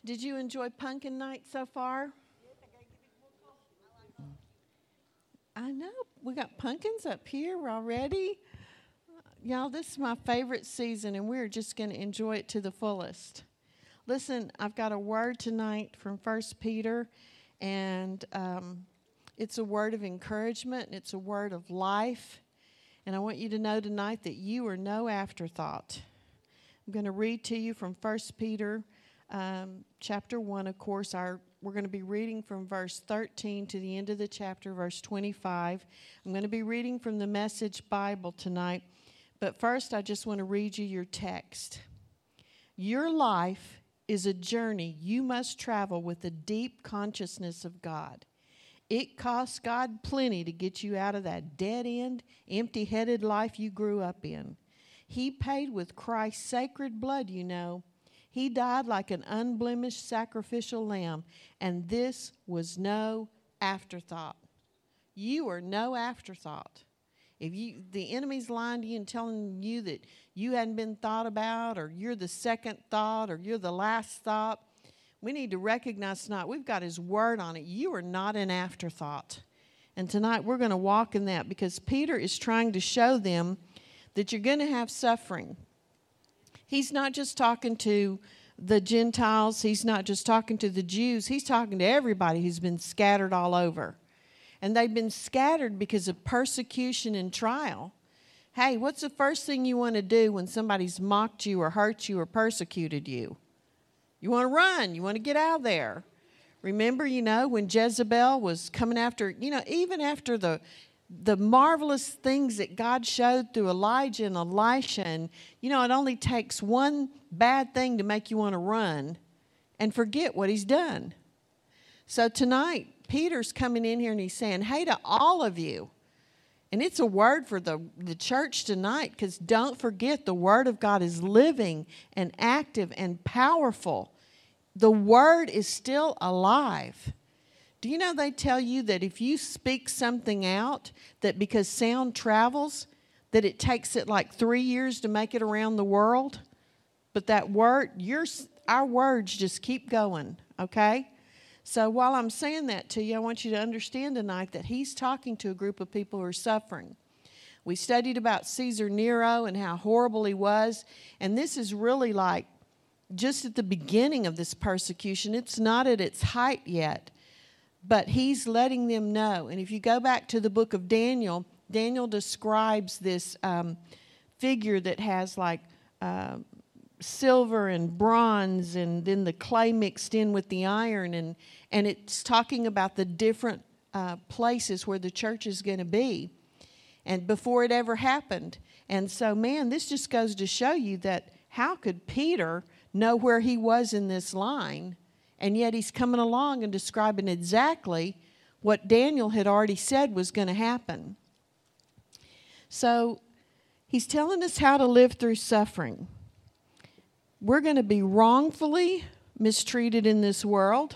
Did you enjoy pumpkin night so far? I know. We got pumpkins up here already. Y'all, this is my favorite season, and we're just going to enjoy it to the fullest. Listen, I've got a word tonight from 1 Peter, and it's a word of encouragement, and it's a word of life. And I want you to know tonight that you are no afterthought. I'm going to read to you from 1 Peter chapter 1, of course. We're going to be reading from verse 13 to the end of the chapter, verse 25. I'm going to be reading from the Message Bible tonight. But first, I just want to read you your text. Your life is a journey you must travel with a deep consciousness of God. It costs God plenty to get you out of that dead-end, empty-headed life you grew up in. He paid with Christ's sacred blood, you know. He died like an unblemished sacrificial lamb, and this was no afterthought. You are no afterthought. If the enemy's lying to you and telling you that you hadn't been thought about, or you're the second thought, or you're the last thought, we need to recognize tonight we've got his word on it. You are not an afterthought. And tonight we're going to walk in that, because Peter is trying to show them that you're going to have suffering. He's not just talking to the Gentiles. He's not just talking to the Jews. He's talking to everybody who's been scattered all over. And they've been scattered because of persecution and trial. Hey, what's the first thing you want to do when somebody's mocked you or hurt you or persecuted you? You want to run. You want to get out of there. Remember, when Jezebel was coming after, even after the marvelous things that God showed through Elijah and Elisha, and, it only takes one bad thing to make you want to run and forget what he's done. So tonight, Peter's coming in here and he's saying, hey, to all of you, and it's a word for the church tonight, because don't forget the word of God is living and active and powerful. The word is still alive. Do you know they tell you that if you speak something out, that because sound travels, that it takes it like 3 years to make it around the world? But that word, our words just keep going, okay? So while I'm saying that to you, I want you to understand tonight that he's talking to a group of people who are suffering. We studied about Caesar Nero and how horrible he was, and this is really like just at the beginning of this persecution. It's not at its height yet. But he's letting them know. And if you go back to the book of Daniel, Daniel describes this figure that has like silver and bronze, and then the clay mixed in with the iron. And it's talking about the different places where the church is going to be, and before it ever happened. And so, man, this just goes to show you that how could Peter know where he was in this line? And yet he's coming along and describing exactly what Daniel had already said was going to happen. So he's telling us how to live through suffering. We're going to be wrongfully mistreated in this world.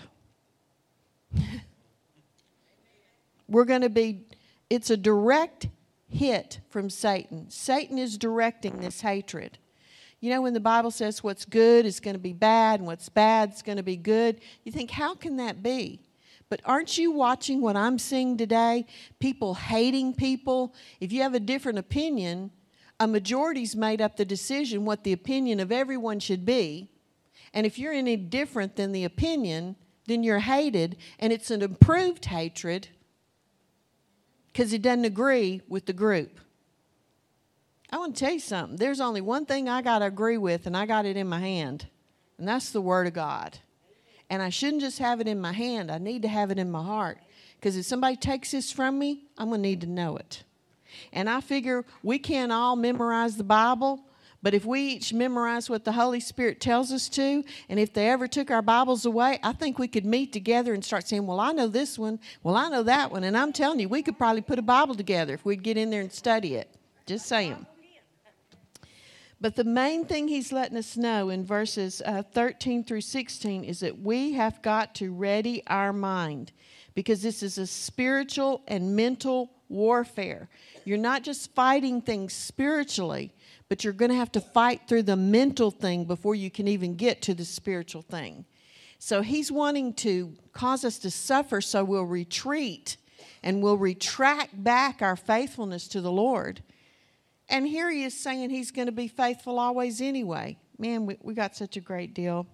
It's a direct hit from Satan. Satan is directing this hatred. When the Bible says what's good is going to be bad and what's bad is going to be good, you think, how can that be? But aren't you watching what I'm seeing today? People hating people. If you have a different opinion, a majority's made up the decision what the opinion of everyone should be. And if you're any different than the opinion, then you're hated, and it's an improved hatred because it doesn't agree with the group. I want to tell you something. There's only one thing I got to agree with, and I got it in my hand, and that's the Word of God. And I shouldn't just have it in my hand. I need to have it in my heart, because if somebody takes this from me, I'm going to need to know it. And I figure we can't all memorize the Bible, but if we each memorize what the Holy Spirit tells us to, and if they ever took our Bibles away, I think we could meet together and start saying, well, I know this one, well, I know that one. And I'm telling you, we could probably put a Bible together if we'd get in there and study it. Just saying. But the main thing he's letting us know in verses 13 through 16 is that we have got to ready our mind, because this is a spiritual and mental warfare. You're not just fighting things spiritually, but you're going to have to fight through the mental thing before you can even get to the spiritual thing. So he's wanting to cause us to suffer so we'll retreat and we'll retract back our faithfulness to the Lord. And here he is saying he's going to be faithful always anyway. Man, we got such a great deal.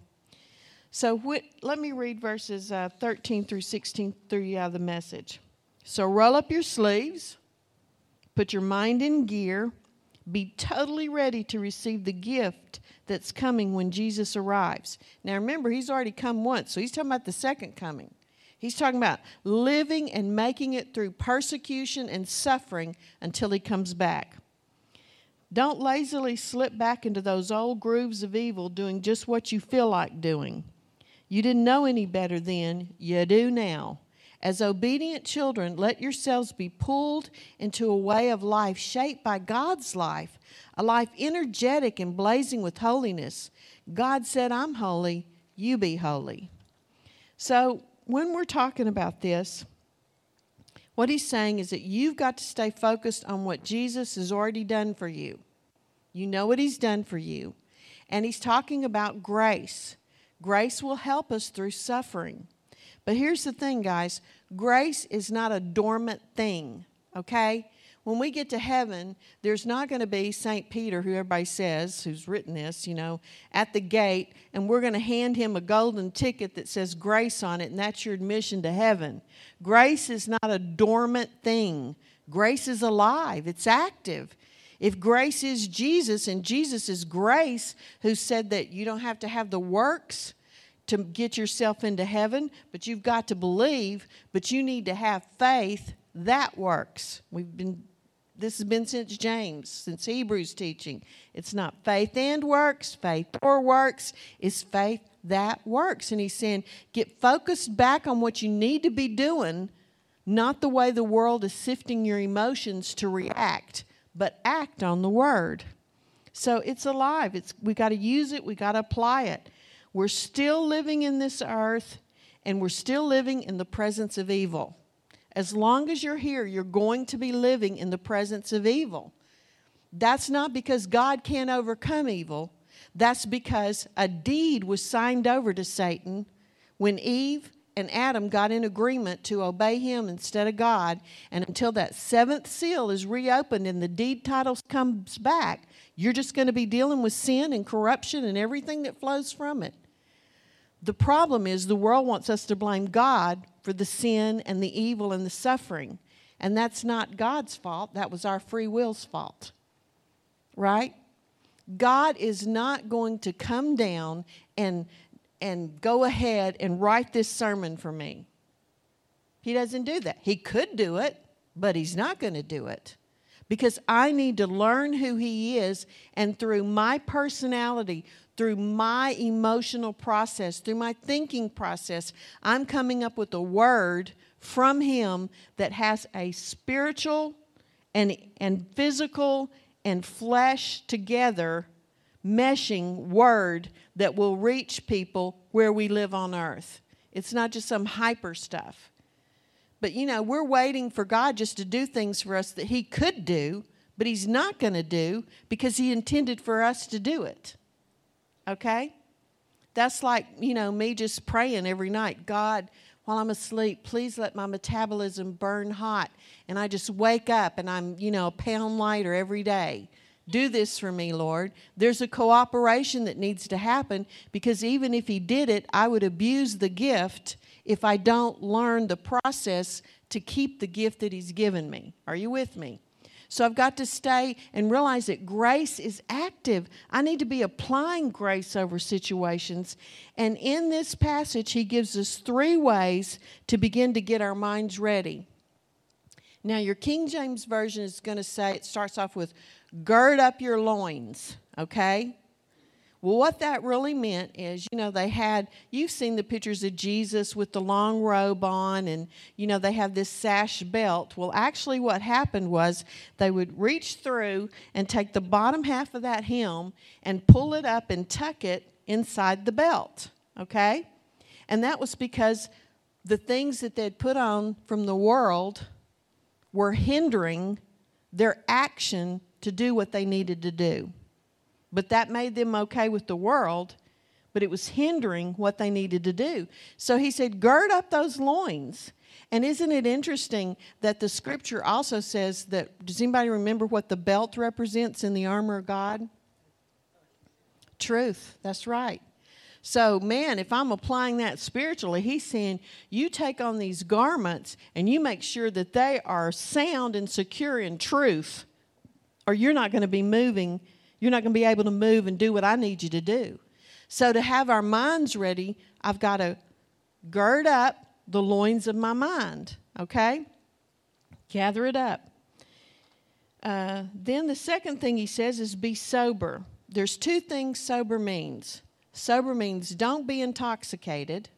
So let me read verses 13 through 16 through the Message. So roll up your sleeves, put your mind in gear, be totally ready to receive the gift that's coming when Jesus arrives. Now remember, he's already come once, so he's talking about the second coming. He's talking about living and making it through persecution and suffering until he comes back. Don't lazily slip back into those old grooves of evil doing just what you feel like doing. You didn't know any better then, you do now. As obedient children, let yourselves be pulled into a way of life shaped by God's life, a life energetic and blazing with holiness. God said, I'm holy, you be holy. So when we're talking about this, what he's saying is that you've got to stay focused on what Jesus has already done for you. You know what he's done for you. And he's talking about grace. Grace will help us through suffering. But here's the thing, guys. Grace is not a dormant thing, okay? When we get to heaven, there's not going to be St. Peter, who everybody says, who's written this, at the gate, and we're going to hand him a golden ticket that says grace on it, and that's your admission to heaven. Grace is not a dormant thing. Grace is alive. It's active. If grace is Jesus, and Jesus is grace, who said that you don't have to have the works to get yourself into heaven, but you've got to believe, but you need to have faith, that works. This has been since James, since Hebrews teaching. It's not faith and works, faith or works, it's faith that works. And he's saying, get focused back on what you need to be doing, not the way the world is sifting your emotions to react, but act on the word. So it's alive. We got to use it. We got to apply it. We're still living in this earth, and we're still living in the presence of evil. As long as you're here, you're going to be living in the presence of evil. That's not because God can't overcome evil. That's because a deed was signed over to Satan when Eve and Adam got in agreement to obey him instead of God. And until that seventh seal is reopened and the deed title comes back, you're just going to be dealing with sin and corruption and everything that flows from it. The problem is the world wants us to blame God for the sin and the evil and the suffering. And that's not God's fault. That was our free will's fault. Right? God is not going to come down and go ahead and write this sermon for me. He doesn't do that. He could do it, but he's not going to do it. Because I need to learn who he is, and through my personality, through my emotional process, through my thinking process, I'm coming up with a word from him that has a spiritual and physical and flesh together meshing word that will reach people where we live on earth. It's not just some hyper stuff. But, we're waiting for God just to do things for us that he could do, but he's not going to do because he intended for us to do it. Okay? That's like, me just praying every night, God, while I'm asleep, please let my metabolism burn hot. And I just wake up and I'm, a pound lighter every day. Do this for me, Lord. There's a cooperation that needs to happen, because even if he did it, I would abuse the gift if I don't learn the process to keep the gift that he's given me. Are you with me? So I've got to stay and realize that grace is active. I need to be applying grace over situations. And in this passage, he gives us 3 ways to begin to get our minds ready. Now, your King James Version is going to say, it starts off with, gird up your loins, okay? Well, what that really meant is, you've seen the pictures of Jesus with the long robe on, and, they have this sash belt. Well, actually what happened was they would reach through and take the bottom half of that hem and pull it up and tuck it inside the belt, okay? And that was because the things that they'd put on from the world were hindering their action to do what they needed to do. But that made them okay with the world, but it was hindering what they needed to do. So he said, gird up those loins. And isn't it interesting that the scripture also says that, does anybody remember what the belt represents in the armor of God? Truth. That's right. So, man, if I'm applying that spiritually, he's saying you take on these garments and you make sure that they are sound and secure in truth, or you're not going to be moving. You're not going to be able to move and do what I need you to do. So to have our minds ready, I've got to gird up the loins of my mind, okay? Gather it up. Then the second thing he says is be sober. There's two things sober means. Sober means don't be intoxicated.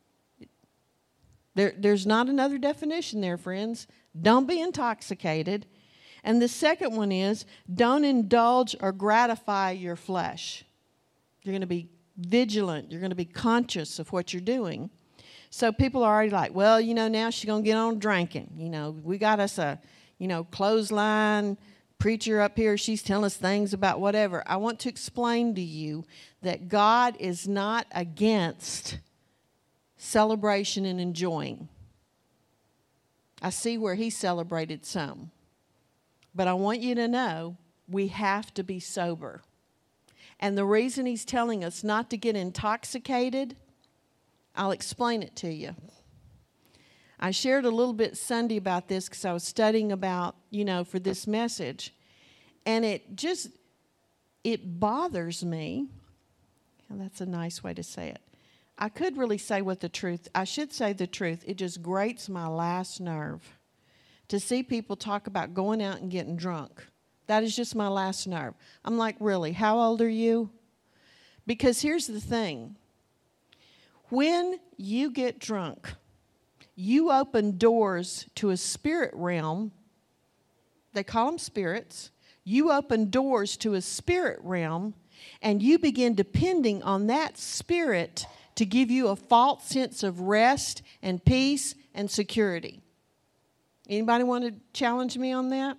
There's not another definition there, friends. Don't be intoxicated. And the second one is don't indulge or gratify your flesh. You're going to be vigilant. You're going to be conscious of what you're doing. So people are already like, well, now she's going to get on drinking. We got us a, clothesline preacher up here. She's telling us things about whatever. I want to explain to you that God is not against celebration and enjoying. I see where he celebrated some. But I want you to know we have to be sober. And the reason he's telling us not to get intoxicated, I'll explain it to you. I shared a little bit Sunday about this because I was studying about, for this message. And it bothers me. Well, that's a nice way to say it. I could really say I should say the truth. It just grates my last nerve to see people talk about going out and getting drunk. That is just my last nerve. I'm like, really, how old are you? Because here's the thing. When you get drunk, you open doors to a spirit realm. They call them spirits. You open doors to a spirit realm, and you begin depending on that spirit to give you a false sense of rest and peace and security. Anybody want to challenge me on that?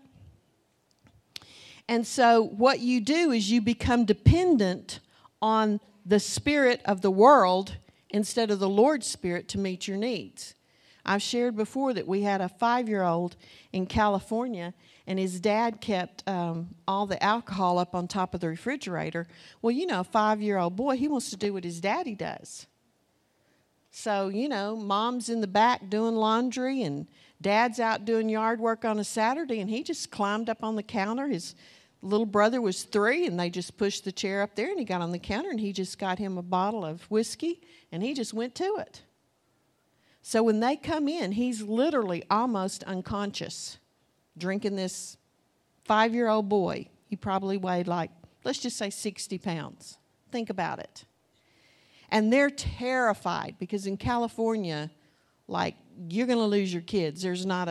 And so what you do is you become dependent on the spirit of the world instead of the Lord's Spirit to meet your needs. I've shared before that we had a 5-year-old in California, and his dad kept all the alcohol up on top of the refrigerator. Well, a 5-year-old boy, he wants to do what his daddy does. So, mom's in the back doing laundry, and dad's out doing yard work on a Saturday, and he just climbed up on the counter. His little brother was 3, and they just pushed the chair up there, and he got on the counter, and he just got him a bottle of whiskey, and he just went to it. So when they come in, he's literally almost unconscious, drinking this 5-year-old boy. He probably weighed let's just say 60 pounds. Think about it. And they're terrified because in California, you're going to lose your kids. There's not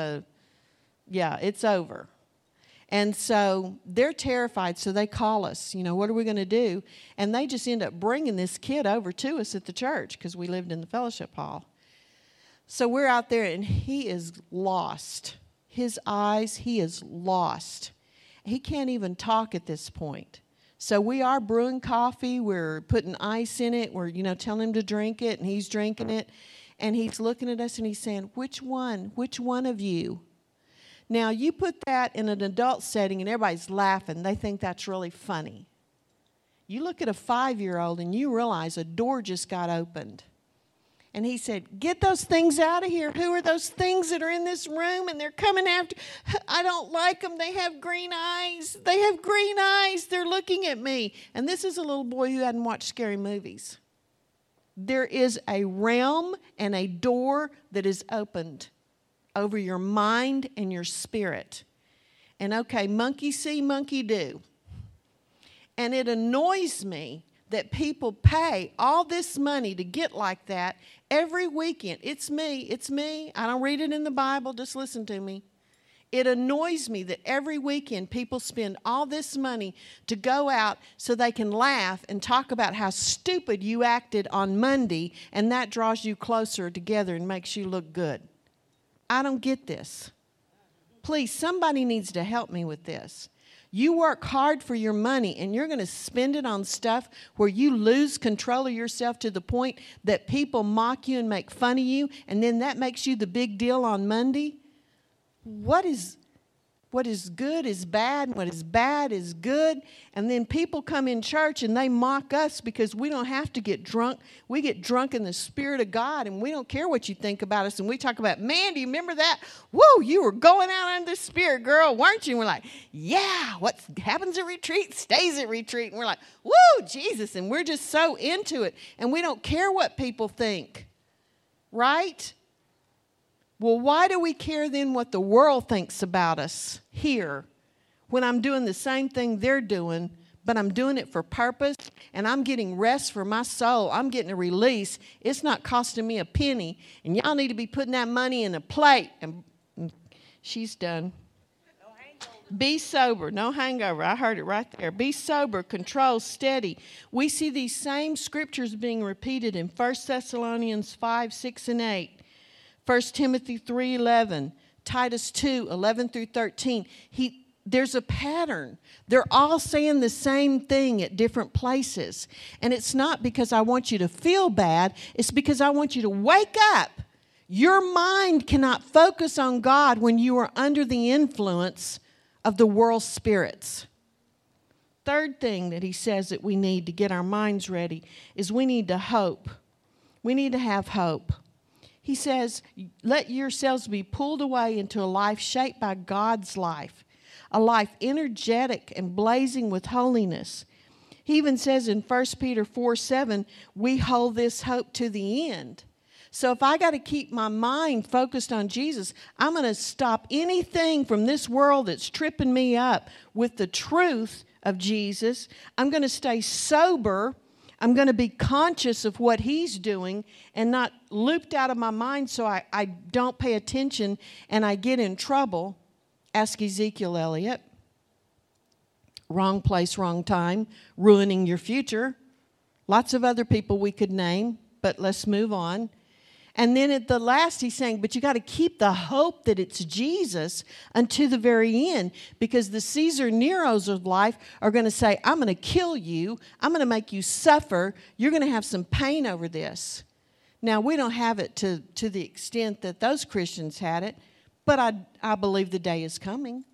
it's over. And so they're terrified, so they call us, what are we going to do? And they just end up bringing this kid over to us at the church because we lived in the fellowship hall. So we're out there, and he is lost. His eyes, he is lost. He can't even talk at this point. So we are brewing coffee. We're putting ice in it. We're, telling him to drink it, and he's drinking it. And he's looking at us, and he's saying, which one of you? Now, you put that in an adult setting, and everybody's laughing. They think that's really funny. You look at a 5-year-old, and you realize a door just got opened. And he said, get those things out of here. Who are those things that are in this room? And they're coming after. I don't like them. They have green eyes. They have green eyes. They're looking at me. And this is a little boy who hadn't watched scary movies. There is a realm and a door that is opened over your mind and your spirit. And okay, monkey see, monkey do. And it annoys me that people pay all this money to get like that every weekend. It's me. I don't read it in the Bible. Just listen to me. It annoys me that every weekend people spend all this money to go out so they can laugh and talk about how stupid you acted on Monday, and that draws you closer together and makes you look good. I don't get this. Please, somebody needs to help me with this. You work hard for your money, and you're going to spend it on stuff where you lose control of yourself to the point that people mock you and make fun of you, and then that makes you the big deal on Monday. What is good is bad, and what is bad is good. And then people come in church and they mock us because we don't have to get drunk. We get drunk in the Spirit of God, and we don't care what you think about us. And we talk about, man, do you remember that? Woo, you were going out in the Spirit, girl, weren't you? And we're like, yeah, what happens at retreat stays at retreat. And we're like, woo, Jesus. And we're just so into it. And we don't care what people think, right? Well, why do we care then what the world thinks about us here when I'm doing the same thing they're doing, but I'm doing it for purpose, and I'm getting rest for my soul. I'm getting a release. It's not costing me a penny, and y'all need to be putting that money in a plate. And she's done. Be sober. No hangover. I heard it right there. Be sober, control, steady. We see these same scriptures being repeated in 1 Thessalonians 5, 6, and 8. 1 Timothy 3:11, Titus 2:11 through 13. There's a pattern. They're all saying the same thing at different places. And it's not because I want you to feel bad. It's because I want you to wake up. Your mind cannot focus on God when you are under the influence of the world's spirits. Third thing that he says that we need to get our minds ready is we need to hope. We need to have hope. He says, let yourselves be pulled away into a life shaped by God's life, a life energetic and blazing with holiness. He even says in 1 Peter 4:7, we hold this hope to the end. So if I got to keep my mind focused on Jesus, I'm going to stop anything from this world that's tripping me up with the truth of Jesus. I'm going to stay sober. I'm going to be conscious of what he's doing and not looped out of my mind so I don't pay attention and I get in trouble. Ask Ezekiel Elliott. Wrong place, wrong time, ruining your future. Lots of other people we could name, but let's move on. And then at the last, he's saying, but you got to keep the hope that it's Jesus unto the very end, because the Caesar Neros of life are going to say, I'm going to kill you. I'm going to make you suffer. You're going to have some pain over this. Now, we don't have it to the extent that those Christians had it, but I believe the day is coming.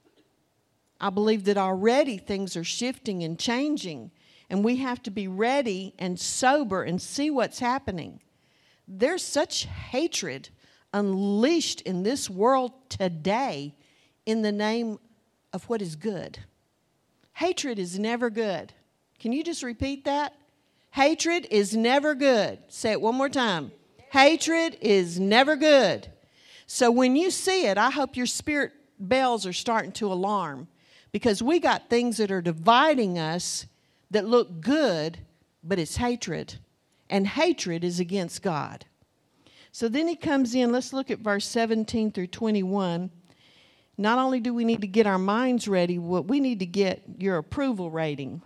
I believe that already things are shifting and changing, and we have to be ready and sober and see what's happening. There's such hatred unleashed in this world today in the name of what is good. Hatred is never good. Can you just repeat that? Hatred is never good. Say it one more time. Hatred is never good. So when you see it, I hope your spirit bells are starting to alarm, because we got things that are dividing us that look good, but it's hatred. And hatred is against God. So then he comes in. Let's look at verse 17 through 21. Not only do we need to get our minds ready, we need to get your approval rating.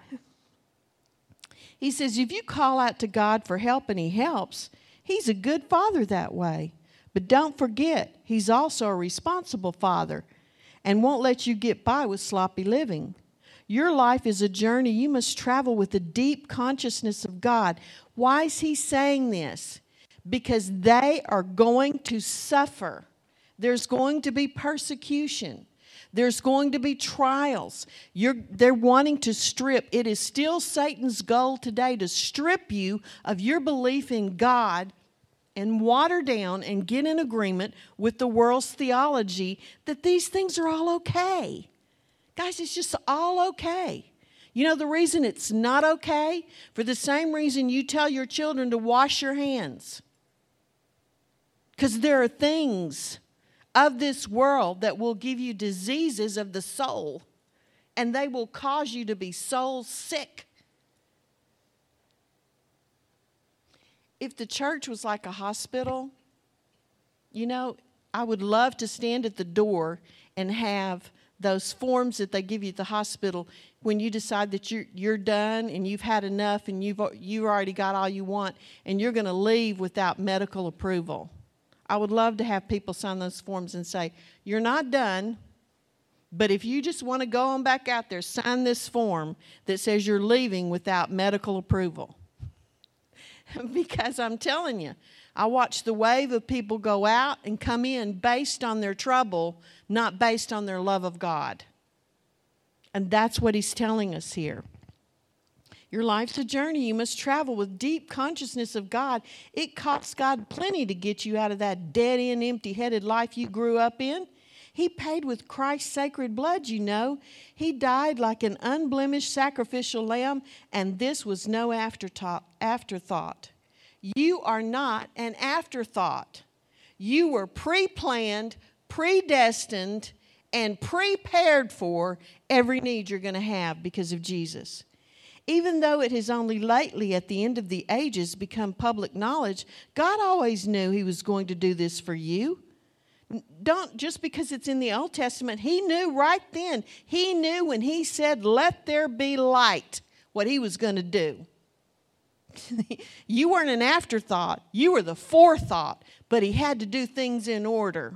He says, if you call out to God for help and he helps, he's a good father that way. But don't forget, he's also a responsible father and won't let you get by with sloppy living. Your life is a journey you must travel with a deep consciousness of God. Why is he saying this? Because they are going to suffer. There's going to be persecution. There's going to be trials. They're wanting to strip. It is still Satan's goal today to strip you of your belief in God and water down and get in agreement with the world's theology that these things are all okay. Guys, it's just all okay. You know the reason it's not okay? For the same reason you tell your children to wash your hands. Because there are things of this world that will give you diseases of the soul, and they will cause you to be soul sick. If the church was like a hospital, you know, I would love to stand at the door and have those forms that they give you at the hospital when you decide that you're done and you've had enough and you've already got all you want and you're going to leave without medical approval. I would love to have people sign those forms and say, you're not done. But if you just want to go on back out there, sign this form that says you're leaving without medical approval. Because I'm telling you, I watch the wave of people go out and come in based on their trouble, not based on their love of God. And that's what he's telling us here. Your life's a journey. You must travel with deep consciousness of God. It costs God plenty to get you out of that dead-end, empty-headed life you grew up in. He paid with Christ's sacred blood, you know. He died like an unblemished sacrificial lamb, and this was no afterthought. You are not an afterthought. You were pre-planned, predestined, and prepared for every need you're going to have because of Jesus. Even though it has only lately, at the end of the ages, become public knowledge, God always knew he was going to do this for you. Don't, just because it's in the Old Testament, he knew right then. He knew when he said, "Let there be light," what he was going to do. You weren't an afterthought. You were the forethought, but he had to do things in order.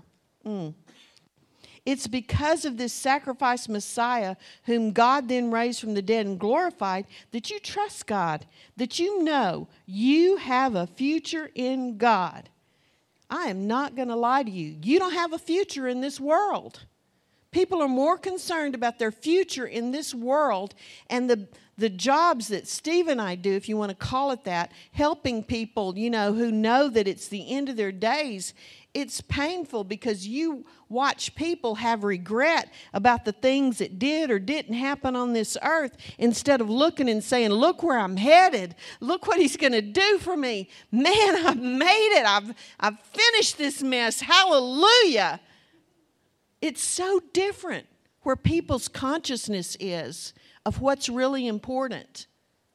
It's because of this sacrifice Messiah, whom God then raised from the dead and glorified, that you trust God, that you know you have a future in God. I am not going to lie to you. You don't have a future in this world. People are more concerned about their future in this world and the jobs that Steve and I do, if you want to call it that, helping people, you know, who know that it's the end of their days. It's painful because you watch people have regret about the things that did or didn't happen on this earth instead of looking and saying, "Look where I'm headed. Look what he's going to do for me. Man, I've made it. I've finished this mess. Hallelujah." It's so different where people's consciousness is of what's really important.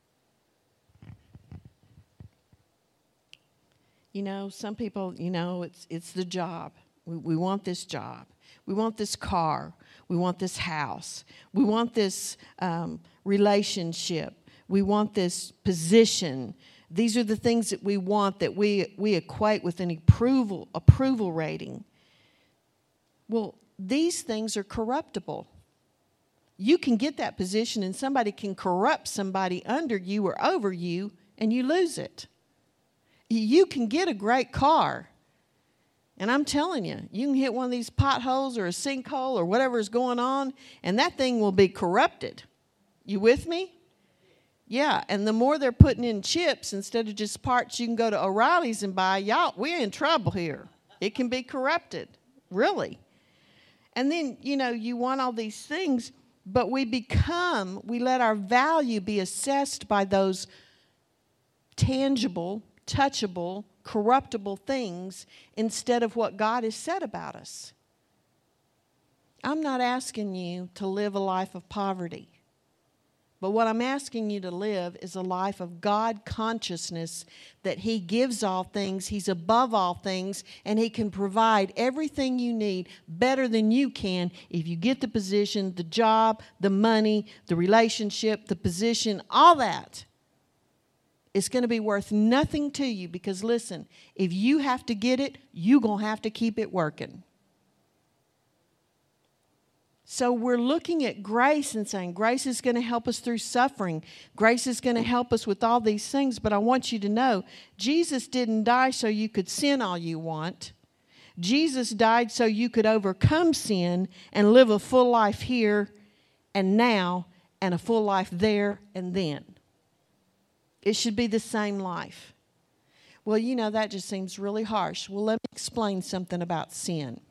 You know, some people, you know, it's the job. We want this job. We want this car. We want this house. We want this relationship. We want this position. These are the things that we want that we equate with an approval rating. Well, these things are corruptible. You can get that position and somebody can corrupt somebody under you or over you and you lose it. You can get a great car, and I'm telling you, you can hit one of these potholes or a sinkhole or whatever is going on, and that thing will be corrupted. You with me? Yeah, and the more they're putting in chips instead of just parts you can go to O'Reilly's and buy, y'all, we're in trouble here. It can be corrupted, really. And then, you know, you want all these things, but we let our value be assessed by those tangible, touchable, corruptible things instead of what God has said about us. I'm not asking you to live a life of poverty. But what I'm asking you to live is a life of God consciousness, that he gives all things, he's above all things, and he can provide everything you need better than you can if you get the position, the job, the money, the relationship, the position, all that. It's going to be worth nothing to you because, listen, if you have to get it, you're going to have to keep it working. So we're looking at grace and saying grace is going to help us through suffering. Grace is going to help us with all these things. But I want you to know, Jesus didn't die so you could sin all you want. Jesus died so you could overcome sin and live a full life here and now and a full life there and then. It should be the same life. Well, you know, that just seems really harsh. Well, let me explain something about sin.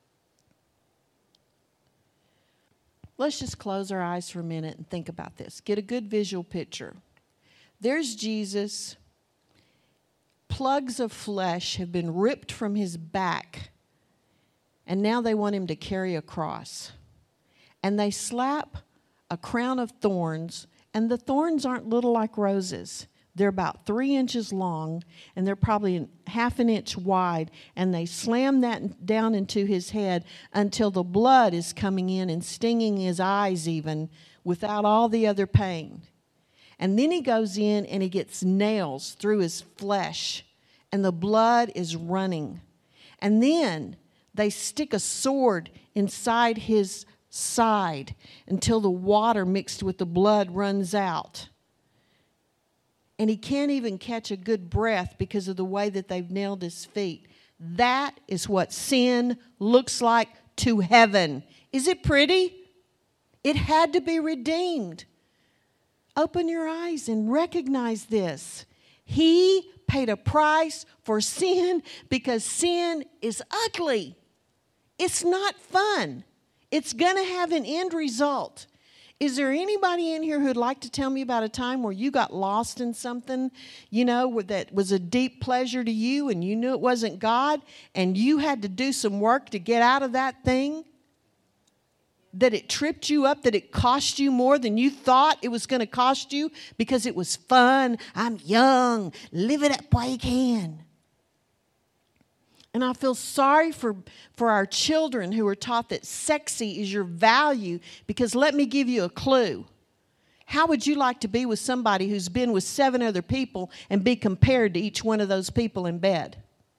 Let's just close our eyes for a minute and think about this. Get a good visual picture. There's Jesus. Plugs of flesh have been ripped from his back, and now they want him to carry a cross. And they slap a crown of thorns, and the thorns aren't little like roses. They're about 3 inches long, and they're probably half an inch wide, and they slam that down into his head until the blood is coming in and stinging his eyes even without all the other pain. And then he goes in and he gets nails through his flesh, and the blood is running. And then they stick a sword inside his side until the water mixed with the blood runs out. And he can't even catch a good breath because of the way that they've nailed his feet. That is what sin looks like to heaven. Is it pretty? It had to be redeemed. Open your eyes and recognize this. He paid a price for sin because sin is ugly. It's not fun. It's going to have an end result. Is there anybody in here who'd like to tell me about a time where you got lost in something, that was a deep pleasure to you and you knew it wasn't God and you had to do some work to get out of that thing? That it tripped you up, that it cost you more than you thought it was going to cost you because it was fun. I'm young. Live it up while you can. And I feel sorry for our children who are taught that sexy is your value, because let me give you a clue. How would you like to be with somebody who's been with 7 other people and be compared to each one of those people in bed?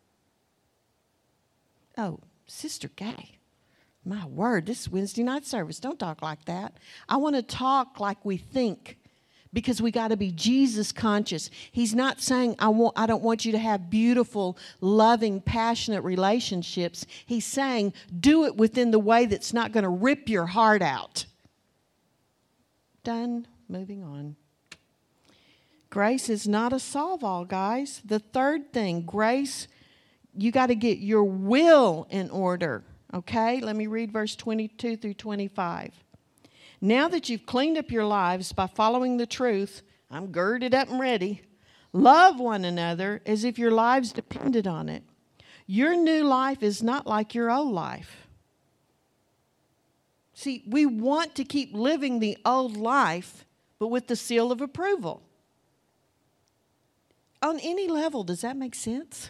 Oh, Sister Gay. My word, this is Wednesday night service. Don't talk like that. I want to talk like we think, because we got to be Jesus conscious. He's not saying, I don't want you to have beautiful, loving, passionate relationships. He's saying, do it within the way that's not going to rip your heart out. Done. Moving on. Grace is not a solve-all, guys. The third thing, grace, you got to get your will in order. Okay, let me read verse 22 through 25. Now that you've cleaned up your lives by following the truth, I'm girded up and ready. Love one another as if your lives depended on it. Your new life is not like your old life. See, we want to keep living the old life, but with the seal of approval. On any level, does that make sense?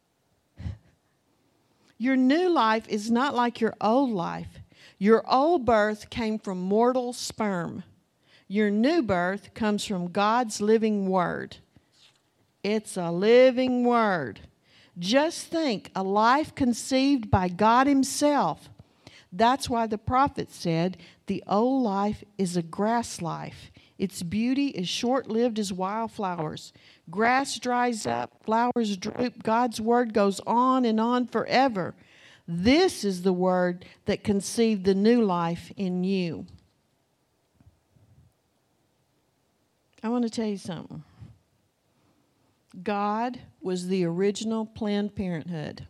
Your new life is not like your old life. Your old birth came from mortal sperm. Your new birth comes from God's living word. It's a living word. Just think, a life conceived by God himself. That's why the prophet said, the old life is a grass life. Its beauty is short-lived as wildflowers. Grass dries up, flowers droop. God's word goes on and on forever. This is the word that conceived the new life in you. I want to tell you something. God was the original Planned Parenthood.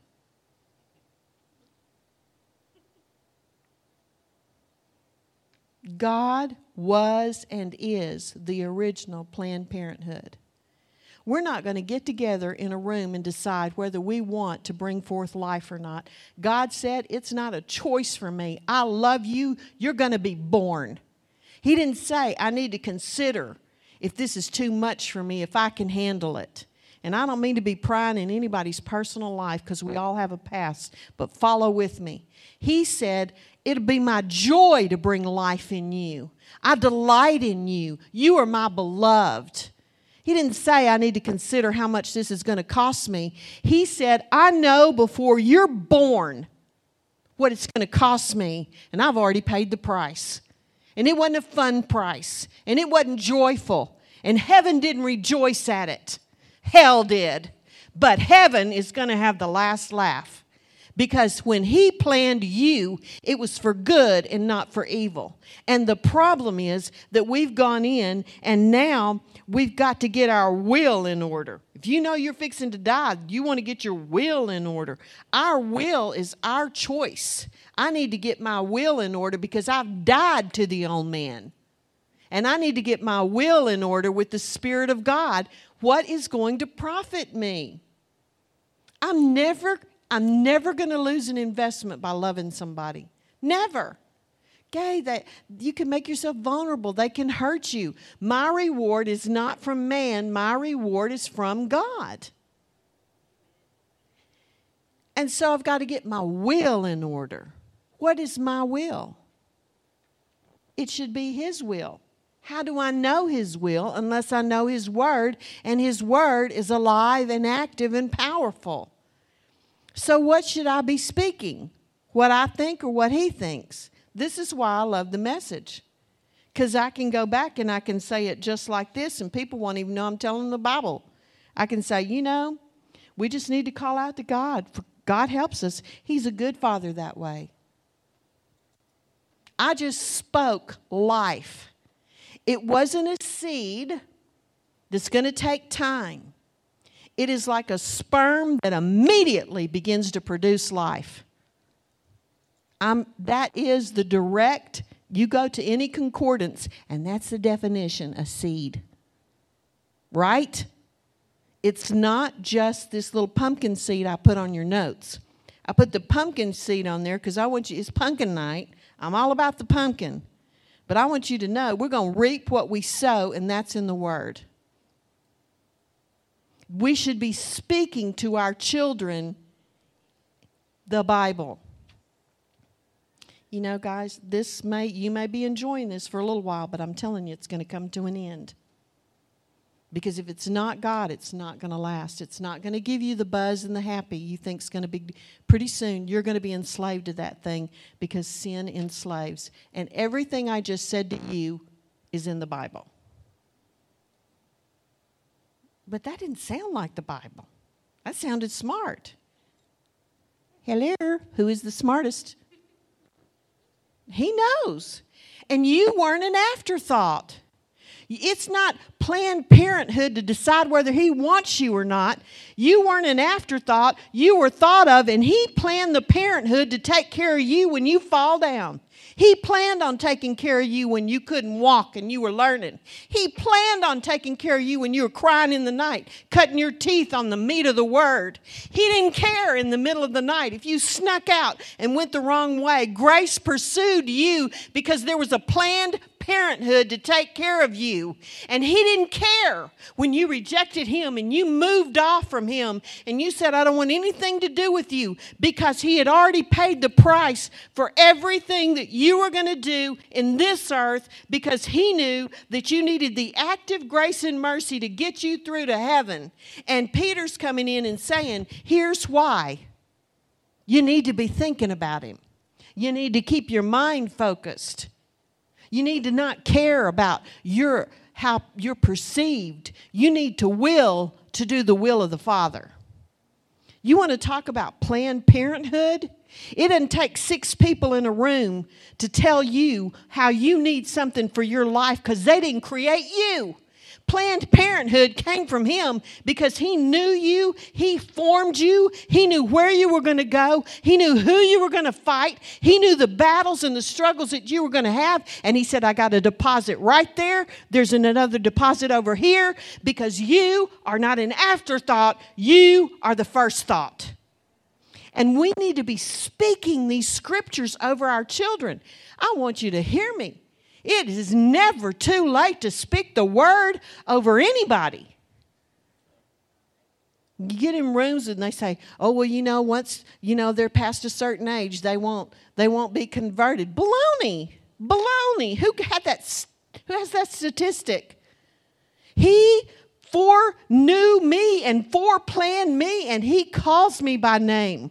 God was and is the original Planned Parenthood. We're not going to get together in a room and decide whether we want to bring forth life or not. God said, it's not a choice for me. I love you. You're going to be born. He didn't say, I need to consider if this is too much for me, if I can handle it. And I don't mean to be prying in anybody's personal life, because we all have a past, but follow with me. He said, it'll be my joy to bring life in you. I delight in you. You are my beloved. He didn't say I need to consider how much this is going to cost me. He said, I know before you're born what it's going to cost me, and I've already paid the price. And it wasn't a fun price, and it wasn't joyful, and heaven didn't rejoice at it. Hell did. But heaven is going to have the last laugh. Because when he planned you, it was for good and not for evil. And the problem is that we've gone in and now we've got to get our will in order. If you know you're fixing to die, you want to get your will in order. Our will is our choice. I need to get my will in order because I've died to the old man. And I need to get my will in order with the Spirit of God. What is going to profit me? I'm never going to lose an investment by loving somebody. Never. Okay, that you can make yourself vulnerable. They can hurt you. My reward is not from man. My reward is from God. And so I've got to get my will in order. What is my will? It should be his will. How do I know his will unless I know his word? And his word is alive and active and powerful. So what should I be speaking? What I think or what he thinks? This is why I love the Message. Because I can go back and I can say it just like this, and people won't even know I'm telling the Bible. I can say, we just need to call out to God. God helps us. He's a good Father that way. I just spoke life. It wasn't a seed that's going to take time. It is like a sperm that immediately begins to produce life. That is the direct, you go to any concordance, and that's the definition, a seed. Right? It's not just this little pumpkin seed I put on your notes. I put the pumpkin seed on there because it's pumpkin night. I'm all about the pumpkin. But I want you to know we're going to reap what we sow, and that's in the Word. We should be speaking to our children the Bible. Guys, you may be enjoying this for a little while, but I'm telling you it's going to come to an end. Because if it's not God, it's not going to last. It's not going to give you the buzz and the happy you think is going to be. Pretty soon, you're going to be enslaved to that thing because sin enslaves. And everything I just said to you is in the Bible. But that didn't sound like the Bible. That sounded smart. Hello, who is the smartest? He knows. And you weren't an afterthought. It's not Planned Parenthood to decide whether he wants you or not. You weren't an afterthought. You were thought of, and he planned the parenthood to take care of you when you fall down. He planned on taking care of you when you couldn't walk and you were learning. He planned on taking care of you when you were crying in the night, cutting your teeth on the meat of the Word. He didn't care in the middle of the night if you snuck out and went the wrong way. Grace pursued you because there was a planned parenthood to take care of you. And he didn't care when you rejected him and you moved off from him and you said, I don't want anything to do with you, because he had already paid the price for everything that you were going to do in this earth, because he knew that you needed the active grace and mercy to get you through to heaven. And Peter's coming in and saying, here's why. You need to be thinking about him. You need to keep your mind focused. You need to not care about how you're perceived. You need to will to do the will of the Father. You want to talk about Planned Parenthood? It doesn't take 6 people in a room to tell you how you need something for your life, because they didn't create you. Planned Parenthood came from him because he knew you. He formed you. He knew where you were going to go. He knew who you were going to fight. He knew the battles and the struggles that you were going to have. And he said, I got a deposit right there. There's another deposit over here, because you are not an afterthought. You are the first thought. And we need to be speaking these scriptures over our children. I want you to hear me. It is never too late to speak the word over anybody. You get in rooms and they say, oh, well, once, they're past a certain age, they won't be converted. Baloney. Baloney. Who has that statistic? He foreknew me and foreplanned me, and he calls me by name.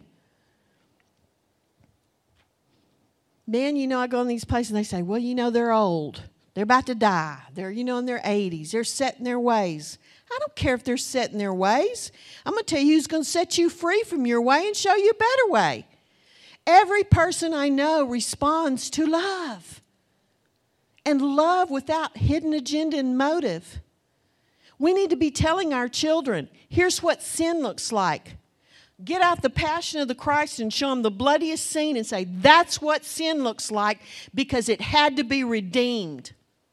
Man, I go in these places and they say, well, they're old. They're about to die. They're, in their 80s. They're set in their ways. I don't care if they're set in their ways. I'm going to tell you who's going to set you free from your way and show you a better way. Every person I know responds to love. And love without hidden agenda and motive. We need to be telling our children, here's what sin looks like. Get out the Passion of the Christ and show them the bloodiest scene and say, that's what sin looks like, because it had to be redeemed.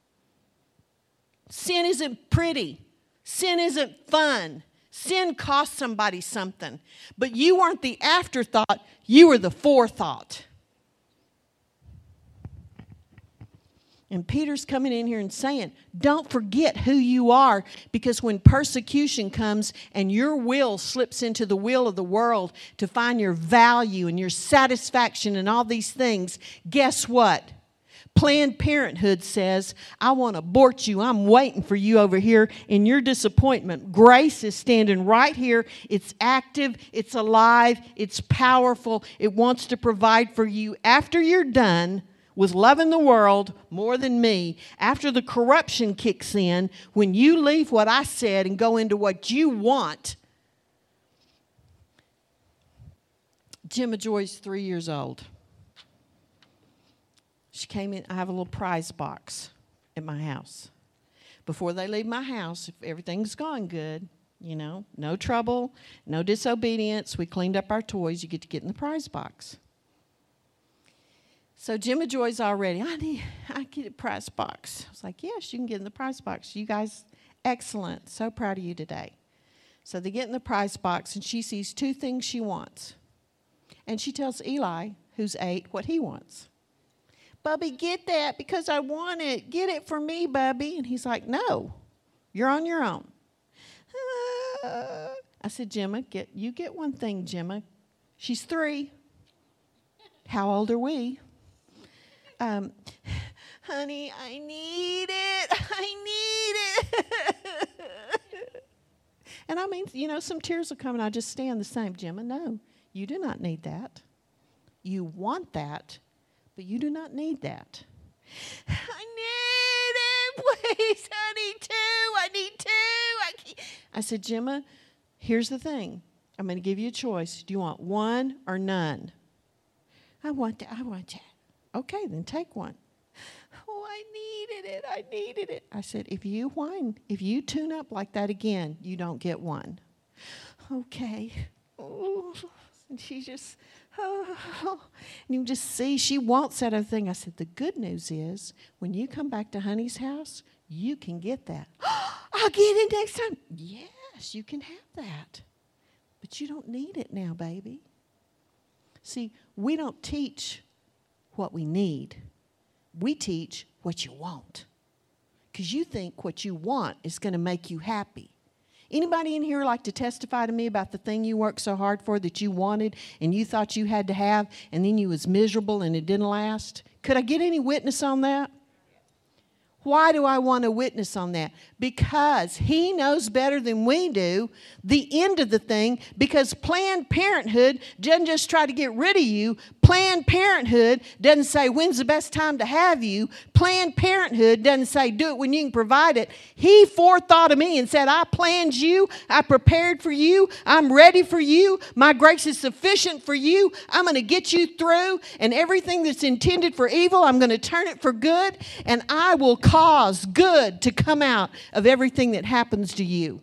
Sin isn't pretty. Sin isn't fun. Sin cost somebody something. But you weren't the afterthought. You were the forethought. And Peter's coming in here and saying, don't forget who you are, because when persecution comes and your will slips into the will of the world to find your value and your satisfaction and all these things, guess what? Planned Parenthood says, I want to abort you. I'm waiting for you over here in your disappointment. Grace is standing right here. It's active. It's alive. It's powerful. It wants to provide for you after you're done with loving the world more than me, after the corruption kicks in, when you leave what I said and go into what you want. Gemma Joy's 3 years old. She came in. I have a little prize box at my house. Before they leave my house, if everything's gone good, you know, no trouble, no disobedience, we cleaned up our toys, you get to get in the prize box. So Gemma Joy's already, I get a prize box. I was like, yes, you can get in the prize box. You guys, excellent. So proud of you today. So they get in the prize box, and she sees 2 things she wants. And she tells Eli, who's 8, what he wants. Bubby, get that because I want it. Get it for me, Bubby. And he's like, no, you're on your own. I said, Gemma, you get one thing, Gemma. She's 3. How old are we? Honey, I need it. I need it. And I mean, you know, some tears will come and I just stand the same. Gemma, no, you do not need that. You want that, but you do not need that. I need it, please. I need 2. I need 2. I said, Gemma, here's the thing. I'm going to give you a choice. Do you want 1 or none? I want that. Okay, then take 1. Oh, I needed it. I said, if you whine, if you tune up like that again, you don't get 1. Okay. Oh. And she just, and you just see, she wants that other thing. I said, the good news is, when you come back to Honey's house, you can get that. I'll get it next time. Yes, you can have that. But you don't need it now, baby. See, we don't teach what we need. We teach what you want. Because you think what you want is going to make you happy. Anybody in here like to testify to me about the thing you worked so hard for that you wanted and you thought you had to have, and then you was miserable and it didn't last? Could I get any witness on that? Why do I want a witness on that? Because he knows better than we do the end of the thing, because Planned Parenthood doesn't just try to get rid of you. Planned Parenthood doesn't say, when's the best time to have you? Planned Parenthood doesn't say, do it when you can provide it. He forethought of me and said, I planned you. I prepared for you. I'm ready for you. My grace is sufficient for you. I'm going to get you through, and everything that's intended for evil, I'm going to turn it for good, and I will cause good to come out of everything that happens to you.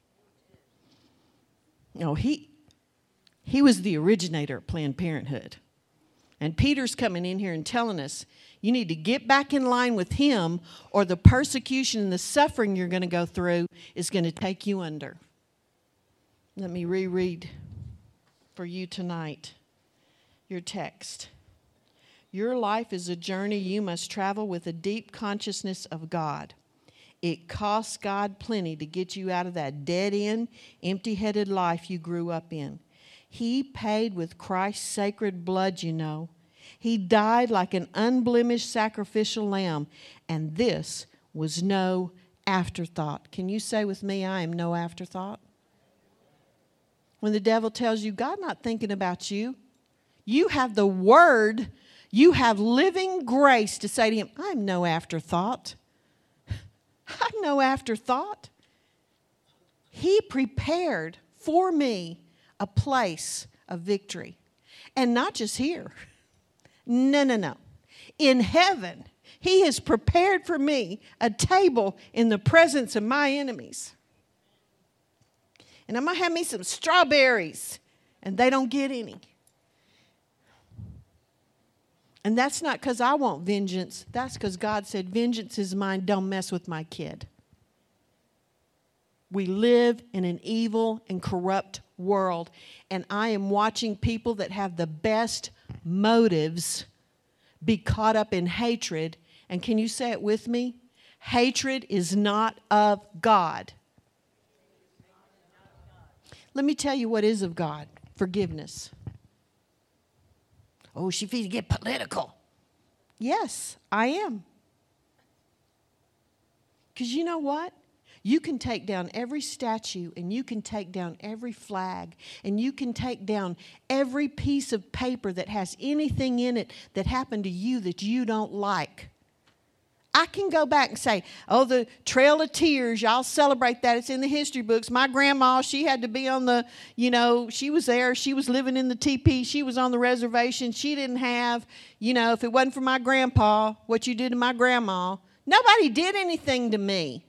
No, he was the originator of Planned Parenthood. And Peter's coming in here and telling us, you need to get back in line with him, or the persecution and the suffering you're going to go through is going to take you under. Let me reread for you tonight your text. Your life is a journey you must travel with a deep consciousness of God. It costs God plenty to get you out of that dead-end, empty-headed life you grew up in. He paid with Christ's sacred blood, you know. He died like an unblemished sacrificial lamb, and this was no afterthought. Can you say with me, I am no afterthought? When the devil tells you, God's not thinking about you, you have the word, you have living grace to say to him, I'm no afterthought. I'm no afterthought. He prepared for me a place of victory. And not just here. No. In heaven, he has prepared for me a table in the presence of my enemies. And I'm going to have me some strawberries. And they don't get any. And that's not because I want vengeance. That's because God said, vengeance is mine. Don't mess with my kid. We live in an evil and corrupt world. And I am watching people that have the best motives be caught up in hatred. And can you say it with me? Hatred is not of God. Let me tell you what is of God. Forgiveness. Oh, she feels to get political. Yes, I am. Because you know what? You can take down every statue, and you can take down every flag, and you can take down every piece of paper that has anything in it that happened to you that you don't like. I can go back and say, oh, the Trail of Tears, y'all celebrate that. It's in the history books. My grandma, she had to be on the, she was there. She was living in the teepee. She was on the reservation. She didn't have, if it wasn't for my grandpa, what you did to my grandma. Nobody did anything to me.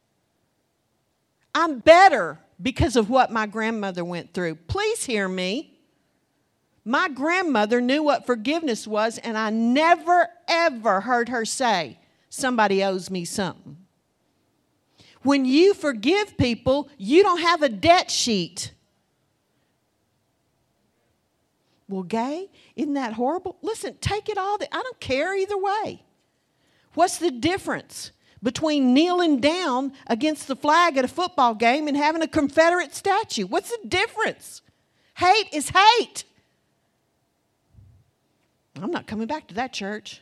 I'm better because of what my grandmother went through. Please hear me. My grandmother knew what forgiveness was, and I never, ever heard her say, somebody owes me something. When you forgive people, you don't have a debt sheet. Well, gay, isn't that horrible? Listen, take it all. I don't care either way. What's the difference between kneeling down against the flag at a football game and having a Confederate statue? What's the difference? Hate is hate. I'm not coming back to that church.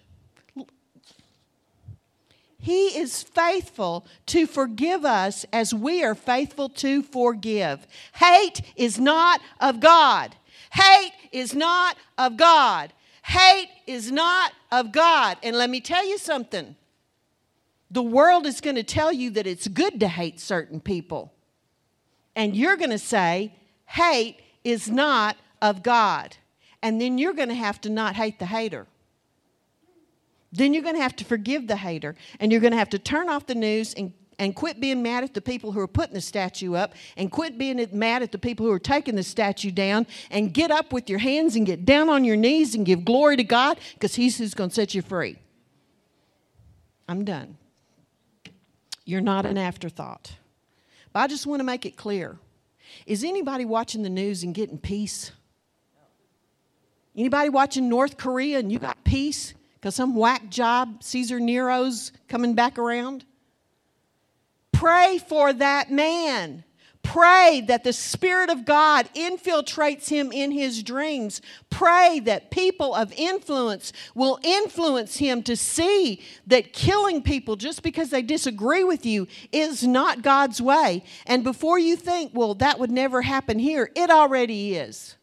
He is faithful to forgive us as we are faithful to forgive. Hate is not of God. Hate is not of God. Hate is not of God. And let me tell you something. The world is going to tell you that it's good to hate certain people. And you're going to say, hate is not of God. And then you're going to have to not hate the hater. Then you're going to have to forgive the hater. And you're going to have to turn off the news and quit being mad at the people who are putting the statue up, and quit being mad at the people who are taking the statue down, and get up with your hands and get down on your knees and give glory to God, because He's who's going to set you free. I'm done. You're not an afterthought. But I just want to make it clear. Is anybody watching the news and getting peace? Anybody watching North Korea and you got peace? Because some whack job, Caesar Nero's coming back around? Pray for that man. Pray that the Spirit of God infiltrates him in his dreams. Pray that people of influence will influence him to see that killing people just because they disagree with you is not God's way. And before you think, well, that would never happen here, it already is.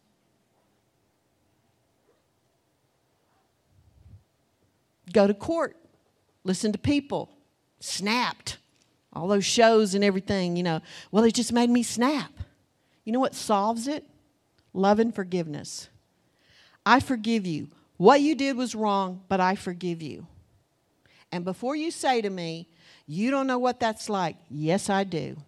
Go to court. Listen to people. Snapped. All those shows and everything, Well, it just made me snap. You know what solves it? Love and forgiveness. I forgive you. What you did was wrong, but I forgive you. And before you say to me, you don't know what that's like. Yes, I do.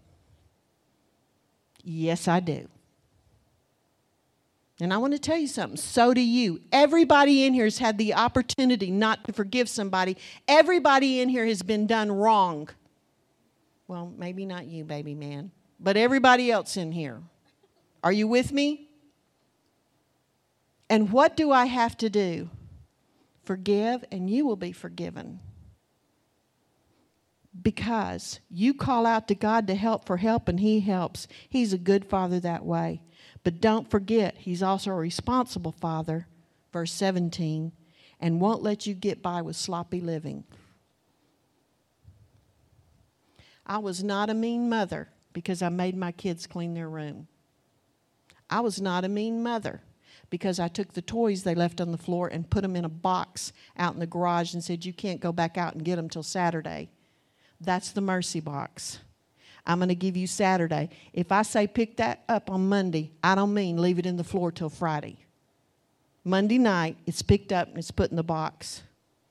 Yes, I do. And I want to tell you something. So do you. Everybody in here has had the opportunity not to forgive somebody. Everybody in here has been done wrong. Well, maybe not you, baby man, but everybody else in here. Are you with me? And what do I have to do? Forgive, and you will be forgiven. Because you call out to God to help for help, and He helps. He's a good Father that way. But don't forget, He's also a responsible Father, verse 17, and won't let you get by with sloppy living. I was not a mean mother because I made my kids clean their room. I was not a mean mother because I took the toys they left on the floor and put them in a box out in the garage and said, you can't go back out and get them till Saturday. That's the mercy box. I'm going to give you Saturday. If I say pick that up on Monday, I don't mean leave it in the floor till Friday. Monday night, it's picked up and it's put in the box.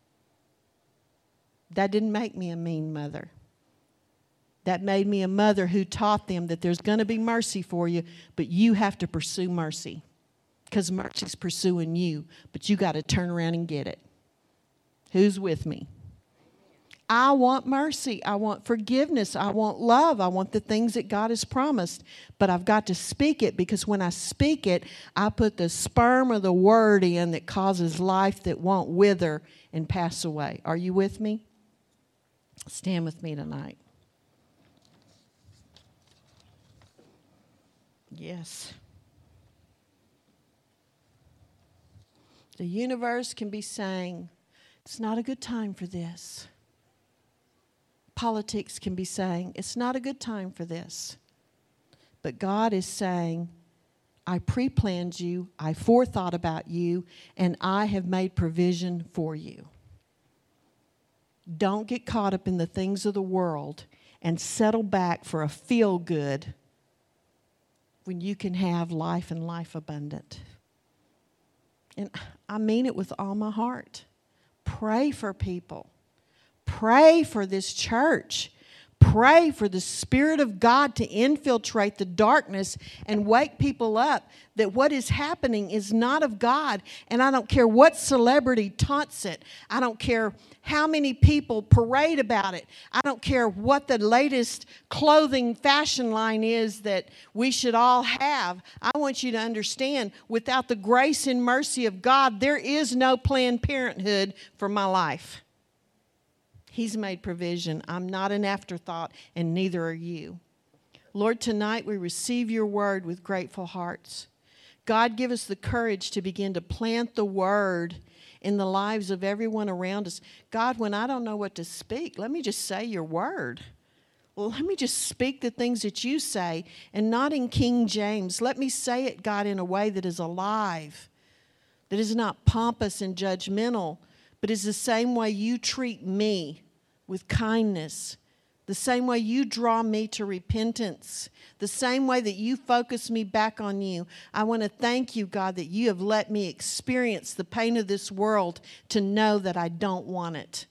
That didn't make me a mean mother. That made me a mother who taught them that there's going to be mercy for you, but you have to pursue mercy. Because mercy's pursuing you, but you got to turn around and get it. Who's with me? I want mercy. I want forgiveness. I want love. I want the things that God has promised. But I've got to speak it, because when I speak it, I put the sperm of the word in that causes life that won't wither and pass away. Are you with me? Stand with me tonight. Yes. The universe can be saying, it's not a good time for this. Politics can be saying, it's not a good time for this. But God is saying, I pre-planned you, I forethought about you, and I have made provision for you. Don't get caught up in the things of the world and settle back for a feel-good when you can have life and life abundant. And I mean it with all my heart. Pray for people. Pray for this church. Pray for the Spirit of God to infiltrate the darkness and wake people up that what is happening is not of God. And I don't care what celebrity taunts it. I don't care how many people parade about it. I don't care what the latest clothing fashion line is that we should all have. I want you to understand, without the grace and mercy of God, there is no Planned Parenthood for my life. He's made provision. I'm not an afterthought, and neither are you. Lord, tonight we receive your word with grateful hearts. God, give us the courage to begin to plant the word in the lives of everyone around us. God, when I don't know what to speak, let me just say your word. Well, let me just speak the things that you say, and not in King James. Let me say it, God, in a way that is alive, that is not pompous and judgmental, but is the same way you treat me, with kindness, the same way you draw me to repentance, the same way that you focus me back on you. I want to thank you, God, that you have let me experience the pain of this world to know that I don't want it.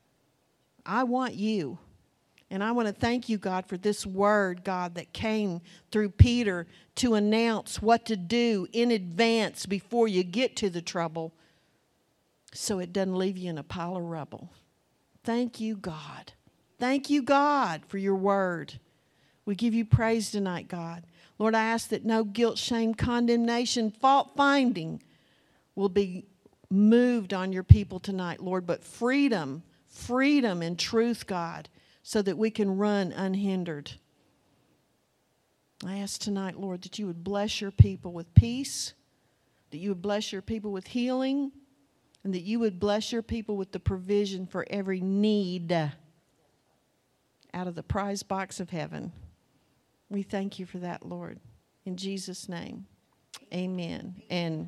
I want you. And I want to thank you, God, for this word, God, that came through Peter to announce what to do in advance before you get to the trouble, so it doesn't leave you in a pile of rubble. Thank you, God. Thank you, God, for your word. We give you praise tonight, God. Lord, I ask that no guilt, shame, condemnation, fault finding will be moved on your people tonight, Lord, but freedom and truth, God, so that we can run unhindered. I ask tonight, Lord, that you would bless your people with peace, that you would bless your people with healing, and that you would bless your people with the provision for every need out of the prize box of heaven. We thank you for that, Lord. In Jesus' name, amen. And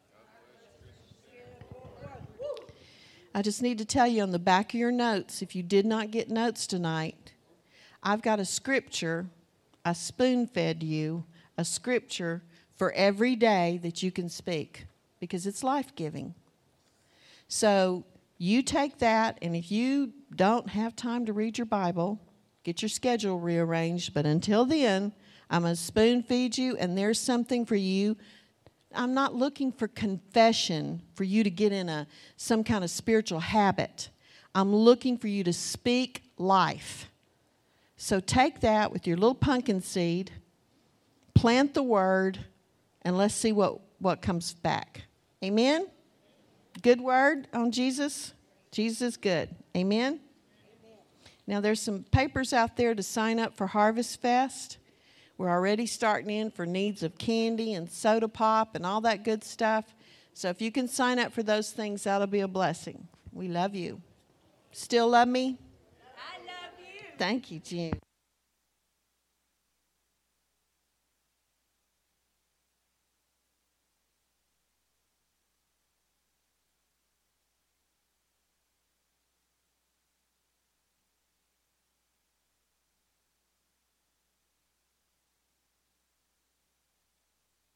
I just need to tell you on the back of your notes, if you did not get notes tonight, I've got a scripture, I spoon-fed you a scripture for every day that you can speak, because it's life-giving. So you take that, and if you don't have time to read your Bible, get your schedule rearranged. But until then, I'm going to spoon feed you, and there's something for you. I'm not looking for confession for you to get in some kind of spiritual habit. I'm looking for you to speak life. So take that with your little pumpkin seed, plant the word, and let's see what comes back. Amen? Good word on Jesus? Jesus is good. Amen? Amen? Now, there's some papers out there to sign up for Harvest Fest. We're already starting in for needs of candy and soda pop and all that good stuff. So if you can sign up for those things, that'll be a blessing. We love you. Still love me? I love you. Thank you, June.